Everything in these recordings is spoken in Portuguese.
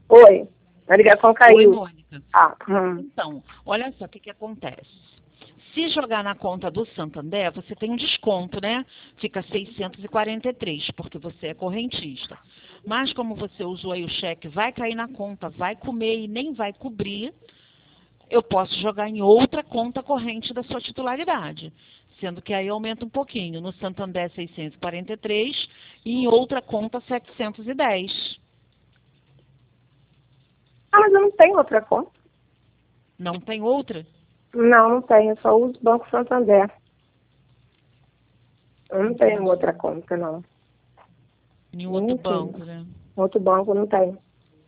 Oi, a ligação Oi, caiu. Mônica. Ah, Então, olha só o que acontece. Se jogar na conta do Santander, você tem um desconto, né? Fica 643, porque você é correntista. Mas como você usou aí o cheque, vai cair na conta, vai comer e nem vai cobrir, eu posso jogar em outra conta corrente da sua titularidade. Sendo que aí aumenta um pouquinho. No Santander, 643 e em outra conta, 710. mas eu não tenho outra conta. Não tem outra? Não, não tenho. Eu só uso o Banco Santander. Eu não tenho Entendi. outra conta, não. Em outro Nem tenho. banco, né? Outro banco não tenho.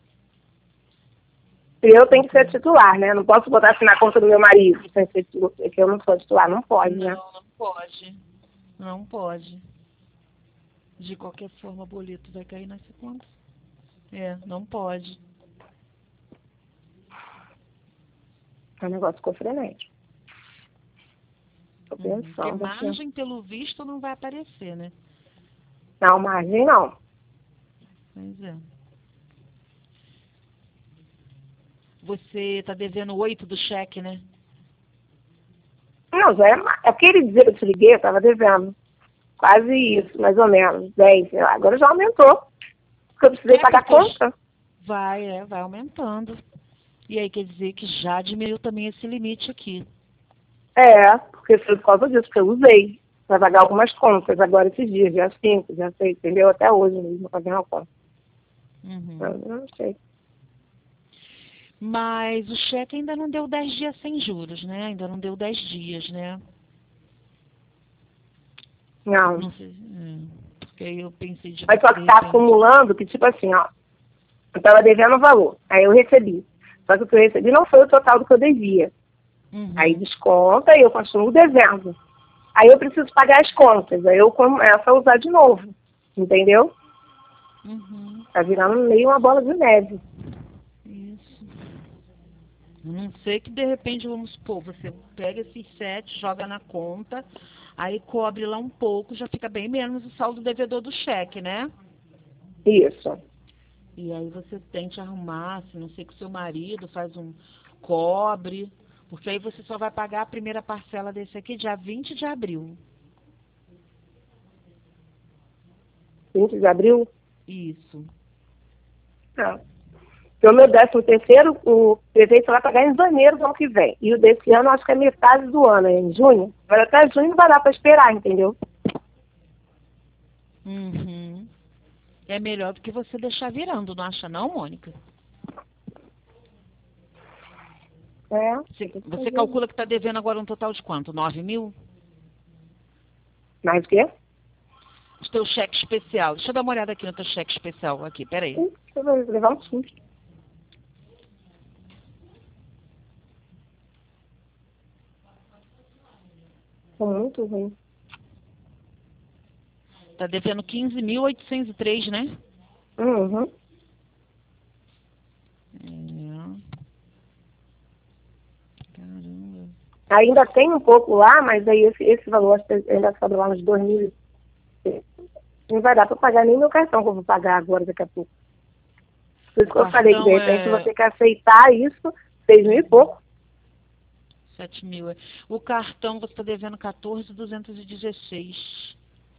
E eu tenho que ser titular, né? Não posso botar assim na conta do meu marido, sem ser titular, que eu não sou titular. Não pode, né? Não pode. Não pode. De qualquer forma, o boleto vai cair nessa conta. Não pode. É um negócio ficou frenético. Tô Porque pensando aqui. margem, pelo visto, não vai aparecer, né? Não, margem não. Pois é. Você tá devendo 8 do cheque, né? Não, já é mais. Aquele dia que eu te liguei, eu tava devendo. Quase isso, mais ou menos. 10, sei lá. Agora já aumentou. Porque eu precisei pagar a Porque conta. vai aumentando. E aí quer dizer que já diminuiu também esse limite aqui. É, porque foi por causa disso que eu usei. Pra pagar algumas contas agora esses dias, dia 5, dia 6, entendeu? Até hoje mesmo, paguei uma conta. Uhum. Eu não sei. Mas o cheque ainda não deu 10 dias sem juros, né? Ainda não deu 10 dias, né? Não. Não sei. Porque aí eu pensei de Mas você só de que tá repente. acumulando, que tipo assim, ó. Eu tava devendo o valor, aí eu recebi. Só que o que eu recebi não foi o total do que eu devia. Aí Uhum. desconta e eu continuo devendo. Aí eu preciso pagar as contas, aí eu começo a usar de novo. Entendeu? Uhum. Tá virando meio uma bola de neve. Isso. A não sei que de repente, vamos supor, você pega esses 7, joga na conta, aí cobre lá um pouco, já fica bem menos o saldo devedor do cheque, né? Isso. E aí você tente arrumar, se não sei que o seu marido faz um cobre, porque aí você só vai pagar a primeira parcela desse aqui dia 20 de abril. 20 de abril? Isso. Não. Porque o meu 13º, o prefeito vai pagar em janeiro do ano que vem. E o desse ano, acho que é metade do ano, é em junho. Mas até junho não vai dar para esperar, entendeu? Uhum. É melhor do que você deixar virando, não acha não, Mônica? É, Você, tem que você fazer. calcula que está devendo agora um total de quanto? 9 mil? Mais o quê? O teu cheque especial. Deixa eu dar uma olhada aqui no teu cheque especial. Aqui, peraí. Eu vou levar um susto. Tô muito ruim. Tá devendo 15.803, né? Uhum. É. Caramba. Ainda tem um pouco lá, mas aí esse valor acho que ainda sobra lá uns 2.000. Não vai dar para pagar nem meu cartão que eu vou pagar agora daqui a pouco. Por O isso que eu falei que de cartão repente eu vou é ter que aceitar isso, 6.000 e pouco. 7 mil. O cartão você está devendo 14.216.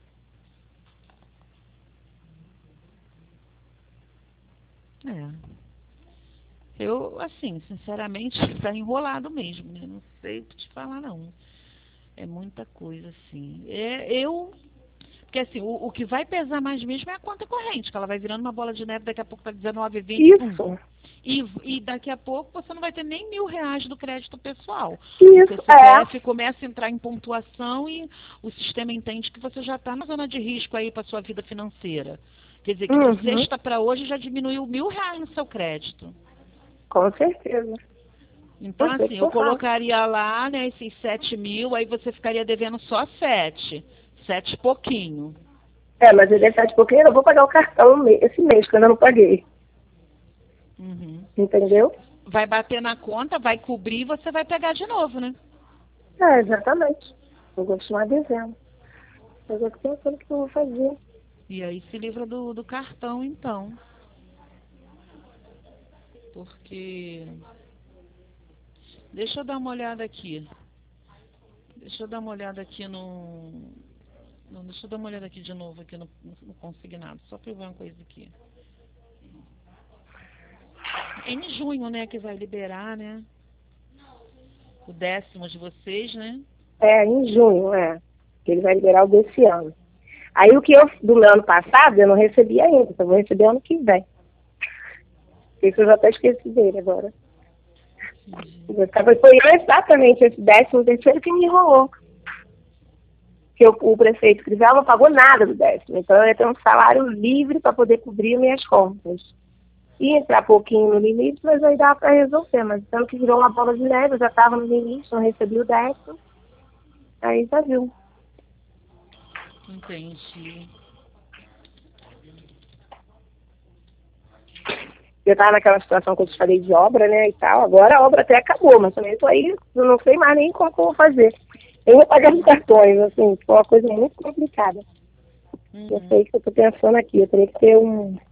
É. Eu, assim, sinceramente, está enrolado mesmo, né? Não sei o que te falar, não. É muita coisa, assim. Porque assim, o que vai pesar mais mesmo é a conta corrente, que ela vai virando uma bola de neve, daqui a pouco tá 19, 20, pum. Isso, E daqui a pouco você não vai ter nem R$ 1.000 do crédito pessoal. Porque isso, o CPF começa a entrar em pontuação e o sistema entende que você já está na zona de risco aí para sua vida financeira. Quer dizer que de Uhum, sexta para hoje já diminuiu R$ 1.000 no seu crédito. com certeza. Então, Eu sei o assim, que eu eu faço. colocaria lá, né, esses 7 mil, aí você ficaria devendo só 7. 7 e pouquinho. É, mas ele é de pouquinho, eu vou pagar o cartão esse mês, que eu ainda não paguei. Uhum. Entendeu? Vai bater na conta, vai cobrir e você vai pegar de novo, né? É, exatamente. Vou continuar devendo. Mas eu tô pensando o que eu vou fazer. E aí se livra do cartão, então. Porque... Deixa eu dar uma olhada aqui. Deixa eu dar uma olhada aqui no... Não, deixa eu dar uma olhada aqui de novo aqui no consignado. Só para eu ver uma coisa aqui. É em junho, né, que vai liberar, né? O 10º de vocês, né? É, em junho, que ele vai liberar o desse ano. Aí o que do meu ano passado, eu não recebi ainda, então eu vou receber ano que vem. Isso eu já até esqueci dele agora. Foi exatamente esse 13º que me enrolou. Que o prefeito Crivella não pagou nada do 10º. Então eu ia ter um salário livre para poder cobrir minhas contas. Ia entrar pouquinho no limite, mas aí dava para resolver. Mas tanto que virou uma bola de neve, eu já estava no limite, não recebi o 10º. Aí já viu. Entendi. Eu estava naquela situação que eu te falei de obra, né, e tal. Agora a obra até acabou, mas também estou aí, eu não sei mais nem como eu vou fazer. Eu vou pagar os cartões, assim, foi uma coisa muito complicada. Eu sei que eu estou pensando aqui, eu teria que ter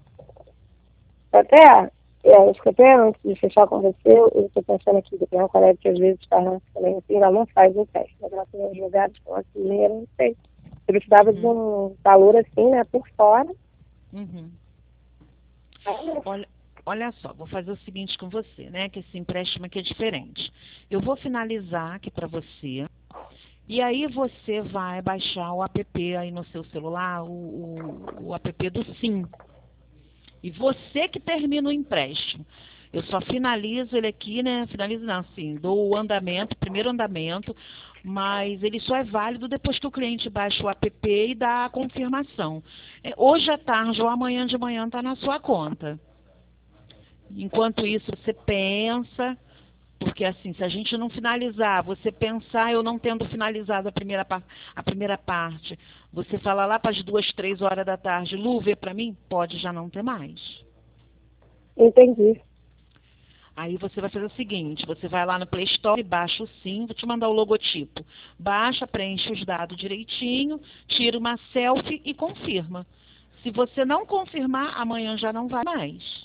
até, acho que até antes de fechar com você, eu estou pensando aqui, que tem um colega que às vezes está também assim, ainda não faz o teste, mas ela tem uns lugares com esse dinheiro, não sei. Eu precisava de um valor assim, né, por fora. Olha só, vou fazer o seguinte com você, né? Que esse empréstimo aqui é diferente. Eu vou finalizar aqui para você. E aí você vai baixar o app aí no seu celular, o app do Sim. E você que termina o empréstimo. Eu só finalizo ele aqui, né? Finalizo não, assim, dou o andamento, primeiro andamento, mas ele só é válido depois que o cliente baixa o app e dá a confirmação. Hoje à tarde ou amanhã de manhã está na sua conta. Enquanto isso, você pensa, porque assim, se a gente não finalizar, você pensar, eu não tendo finalizado a primeira parte, você fala lá para as 2, 3 horas da tarde, Lu, vê para mim? Pode já não ter mais. Entendi. Aí você vai fazer o seguinte, você vai lá no Play Store, baixa o Sim, vou te mandar o logotipo. Baixa, preenche os dados direitinho, tira uma selfie e confirma. Se você não confirmar, amanhã já não vai mais.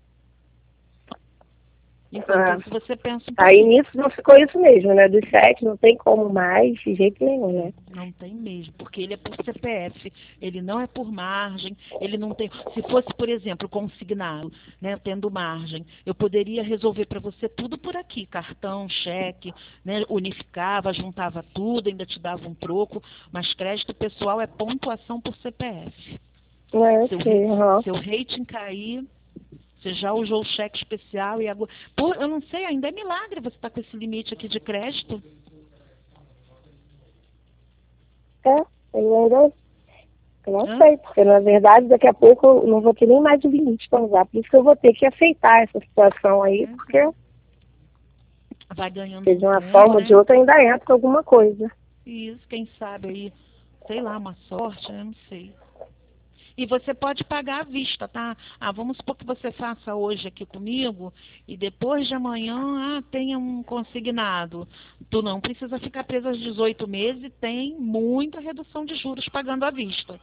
Enquanto isso, você pensa um pouquinho. Aí nisso não ficou isso mesmo, né? Dos 7 não tem como mais, de jeito nenhum, né? Não tem mesmo, porque ele é por CPF, ele não é por margem, ele não tem... Se fosse, por exemplo, consignado, né, tendo margem, eu poderia resolver para você tudo por aqui, cartão, cheque, né, unificava, juntava tudo, ainda te dava um troco, mas crédito pessoal é pontuação por CPF. Seu rating cair... Você já usou o cheque especial e agora... Pô, eu não sei, ainda é milagre você estar com esse limite aqui de crédito. Eu não sei, porque na verdade daqui a pouco eu não vou ter nem mais de limite para usar. Por isso que eu vou ter que aceitar essa situação aí, porque vai ganhando de uma forma ou de outra ainda entra alguma coisa. Isso, quem sabe aí, sei lá, uma sorte, né? Não sei. E você pode pagar à vista, tá? Vamos supor que você faça hoje aqui comigo e depois de amanhã, tenha um consignado. Tu não precisa ficar preso aos 18 meses e tem muita redução de juros pagando à vista.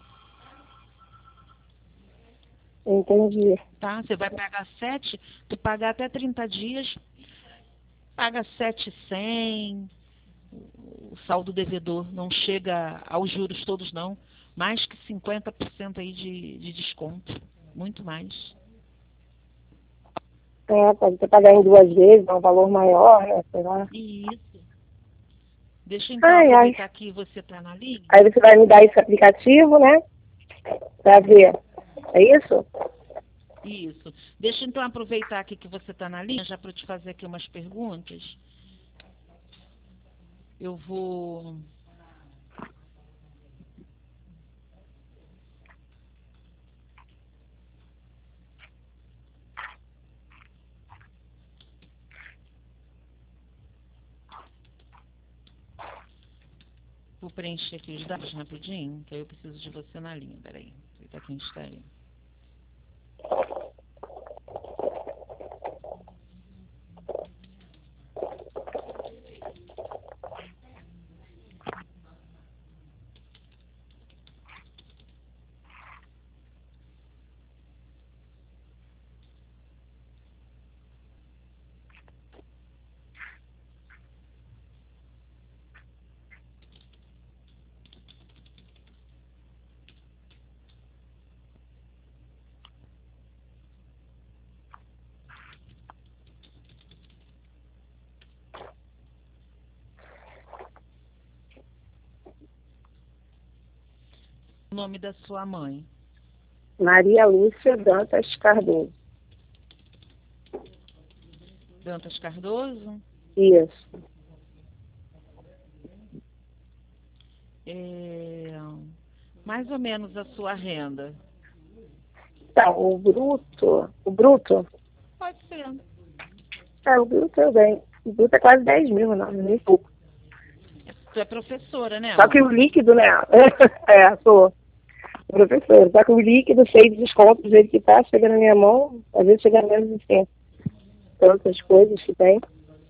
Entendi. Tá? Você vai pagar 7, tu pagar até 30 dias, paga 7,100. O saldo devedor não chega aos juros todos, não. Mais que 50% aí de desconto. Muito mais. Pode ser pagar em 2 vezes, é um valor maior, né? Sei lá. Isso. Deixa eu então aproveitar que você está na linha. Aí você vai me dar esse aplicativo, né? Para ver. É isso? Isso. Deixa eu então aproveitar aqui que você está na linha, já para te fazer aqui umas perguntas. Eu vou... Vou preencher aqui os dados rapidinho, que aí eu preciso de você na linha. Peraí, aproveitar que a gente está aí. nome da sua mãe? Maria Lúcia Dantas Cardoso. Dantas Cardoso? Isso. Mais ou menos a sua renda? Então, o bruto, Pode ser. o bruto eu ganho. O bruto é quase 10 mil, não, nem pouco. Você é professora, né? Só que o líquido, né? Sou professora. Só que o líquido, cheio de desconto, do jeito que tá, chega na minha mão, às vezes chega a menos de 100. Tantas coisas que tem.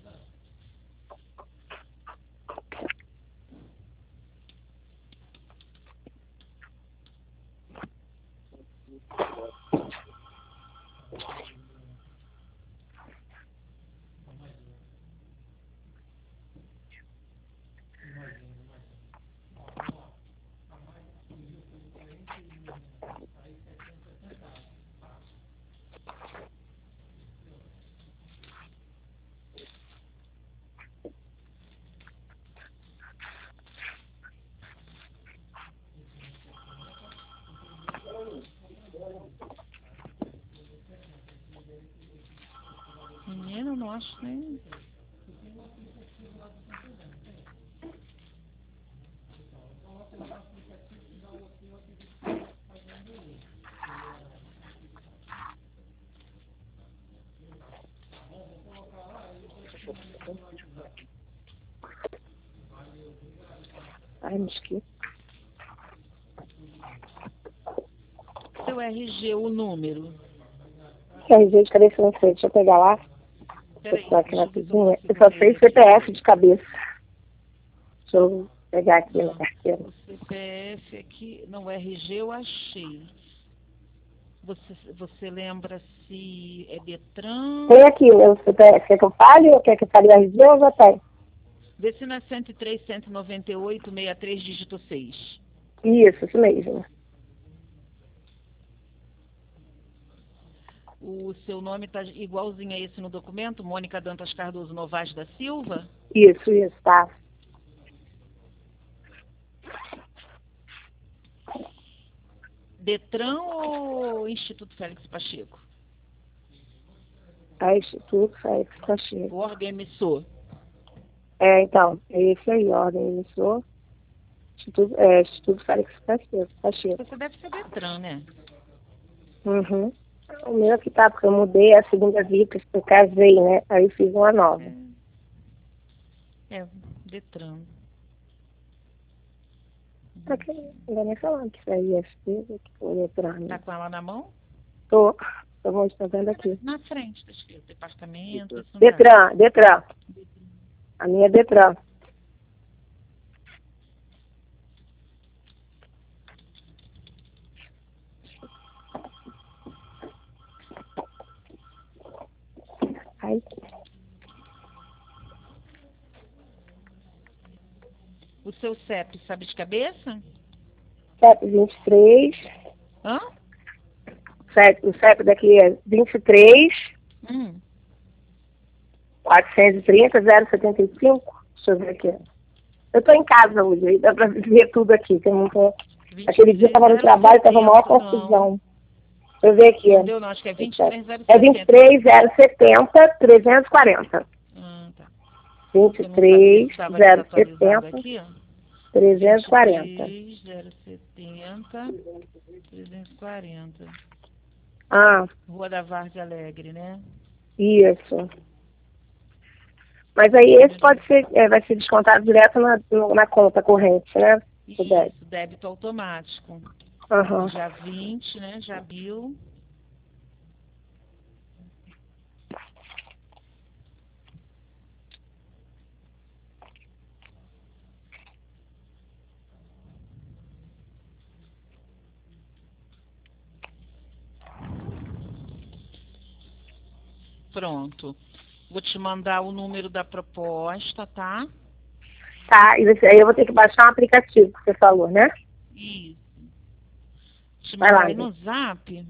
Menina, eu não acho nem... Ai, me esqueci. Seu RG, o número? RG de cabeça não sei, deixa eu pegar lá. Peraí, Vou aqui na deixa eu ver se eu cozinha. Eu consigo só ver sei aqui. CPF de cabeça. Deixa eu pegar aqui na Não, carteira. o CPF aqui, não, o RG eu achei. Você lembra se é Detran? Tem aqui o CPF. Quer que eu fale ou quer que eu fale o RG ou já tem? Vê se não é 103, 198, 63, dígito 6. Isso mesmo. O seu nome está igualzinho a esse no documento? Mônica Dantas Cardoso Novaes da Silva? Isso, tá. Detran ou Instituto Félix Pacheco? Instituto Félix Pacheco. O órgão emissor? Então, é esse aí, ordem emissor. Instituto Félix Pacheco. Você deve ser Detran, né? Uhum. O meu aqui tá, porque eu mudei a segunda via, porque eu casei, né? Aí fiz uma nova. Detran. Tá aqui, não dá nem falando que isso aí é FP, que foi entrar. Tá com ela na mão? Tô mostrando aqui. Na frente, tá escrito departamento. Isso não Detran. A minha é Detran. Aí, O seu CEP, sabe de cabeça? CEP 23. Hã? O CEP daqui é 23 Hum. 430 075. Deixa eu ver aqui. Eu tô em casa hoje, aí dá pra ver tudo aqui. Que eu não tô... Aquele dia eu tava no trabalho, tava uma maior confusão. Deixa eu ver aqui. Não deu não, acho que é 23,070. É 23 070 340. Tá. 23 070 aqui, ó. 340. 23,070, 340. Ah, Rua da Várzea Alegre, né? isso. Mas aí esse pode ser, vai ser descontado direto na conta corrente, né? Isso, débito automático. Aham. Já 20, né? Já bill. Pronto. Vou te mandar o número da proposta, tá? Tá, e aí eu vou ter que baixar um aplicativo que você falou, né? Isso. Te Vai mandar lá, aí no gente. zap.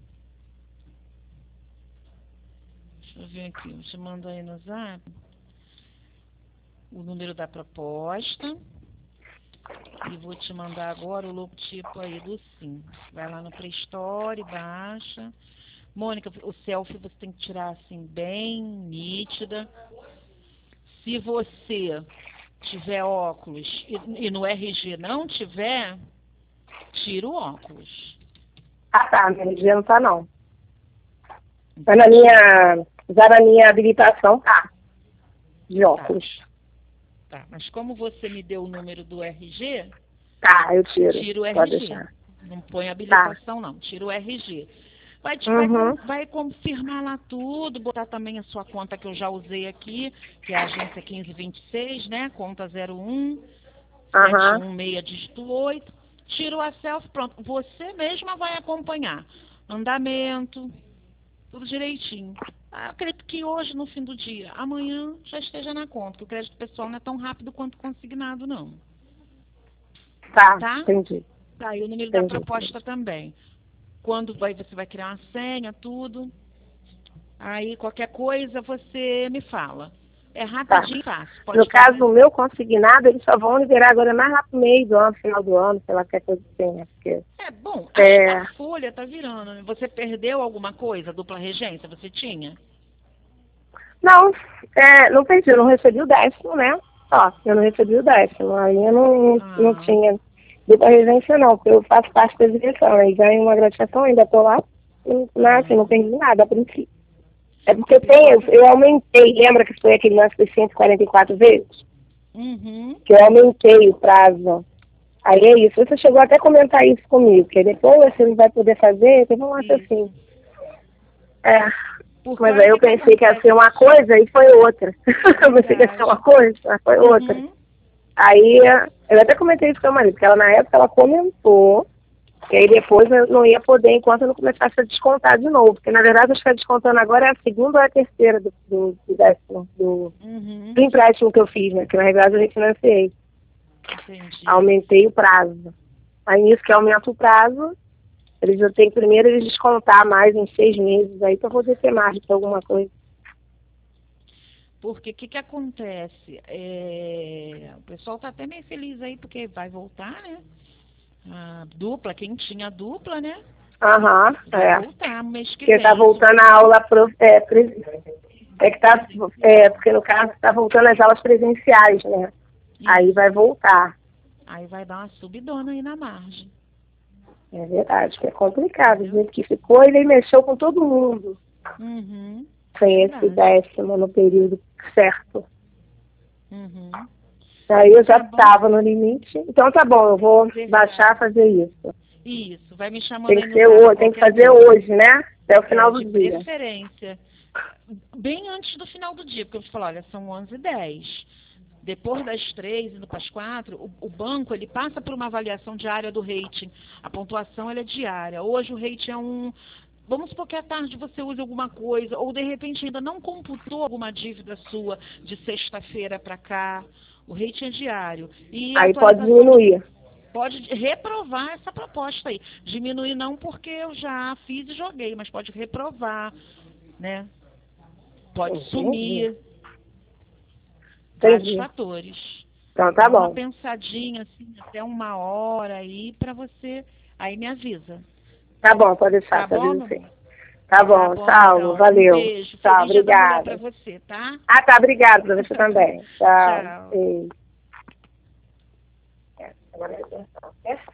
Deixa eu ver aqui. Eu te mando aí no zap o número da proposta. E vou te mandar agora o logotipo aí do Sim. Vai lá no Play Store, baixa. Mônica, o selfie você tem que tirar assim bem nítida. Se você tiver óculos e no RG não tiver, tira o óculos. Ah, tá. No RG não tá, não. Mas já na minha habilitação, tá. De óculos. Tá, mas como você me deu o número do RG, Tá, eu tiro. tira o Pode RG. deixar. Não põe habilitação, não. Tira o RG. Vai confirmar lá tudo, botar também a sua conta que eu já usei aqui, que é a agência 1526, né? Conta 01 716 dígito 8. Tira o selfie, pronto. Você mesma vai acompanhar. Andamento, tudo direitinho. Eu acredito que hoje, no fim do dia, amanhã já esteja na conta, porque o crédito pessoal não é tão rápido quanto consignado, não. Tá? Entendi. Tá, e o número da proposta também. Quando você vai criar uma senha, tudo. Aí, qualquer coisa, você me fala. É rapidinho e fácil. No caso, o meu consignado, eles só vão liberar agora mais lá pro meio do ano, final do ano, sei lá, que coisa assim, né? Porque, bom, a folha tá virando. Você perdeu alguma coisa, dupla regência? Você tinha? Não, não perdi, eu não recebi o 10º, né? Ó, eu não recebi o 10º, aí eu não tinha dupla regência não, porque eu faço parte da direção, aí ganho uma gratificação, ainda tô lá, assim, não perdi nada a princípio. É porque eu aumentei, lembra que foi aquele lance de 144 vezes? Que eu aumentei o prazo. Aí é isso, você chegou até a comentar isso comigo, que depois você não vai poder fazer, teve um lance assim. Mas aí eu pensei que ia ser uma coisa e foi outra. Eu pensei que ia ser uma coisa, mas foi outra. Aí eu até comentei isso com a marido, porque ela na época ela comentou que aí depois eu não ia poder enquanto eu não começasse a descontar de novo. Porque na verdade acho que está descontando agora é a segunda ou a terceira do empréstimo que eu fiz, né? Que na verdade eu refinanciei. Aumentei o prazo. Aí nisso que aumenta o prazo, eu tenho primeiro eles descontar mais em 6 meses aí para poder ter margem para alguma coisa. Porque o que acontece? O pessoal tá até meio feliz aí, porque vai voltar, né? A dupla, quem tinha dupla, né? Vai voltar mês que vem. Porque tá voltando a aula porque no caso tá voltando as aulas presenciais, né? Isso. Aí vai voltar. Aí vai dar uma subidona aí na margem. É verdade, que é complicado. Do jeito que ficou, ele mexeu com todo mundo. Sem esse 10º no período certo. Aí eu já estava no limite. Então tá bom, eu vou baixar e fazer isso. Isso, vai me chamando tem aí que ser tem que fazer hoje, né? Até o final do dia. De preferência. Bem antes do final do dia, porque eu vou falar, olha, são 11h10. Depois das 3, indo para as 4, o banco ele passa por uma avaliação diária do rating. A pontuação ela é diária. Hoje o rating é 1. Vamos supor que à tarde você use alguma coisa, ou de repente ainda não computou alguma dívida sua de sexta-feira para cá. O rating é diário. E aí pode diminuir. Pode reprovar essa proposta aí. Diminuir não porque eu já fiz e joguei, mas pode reprovar, né? Pode sumir. Vários fatores. Então tá bom. Uma pensadinha assim, até 1h aí para você. Aí me avisa. Tá bom, pode deixar, tá bom? Sim. Tá bom, tchau, então. valeu. Beijo. Tchau, Feliz Dia da Mulher obrigada. pra você, tá? Tá, obrigada pra você também. Tchau. Tchau. Beijo.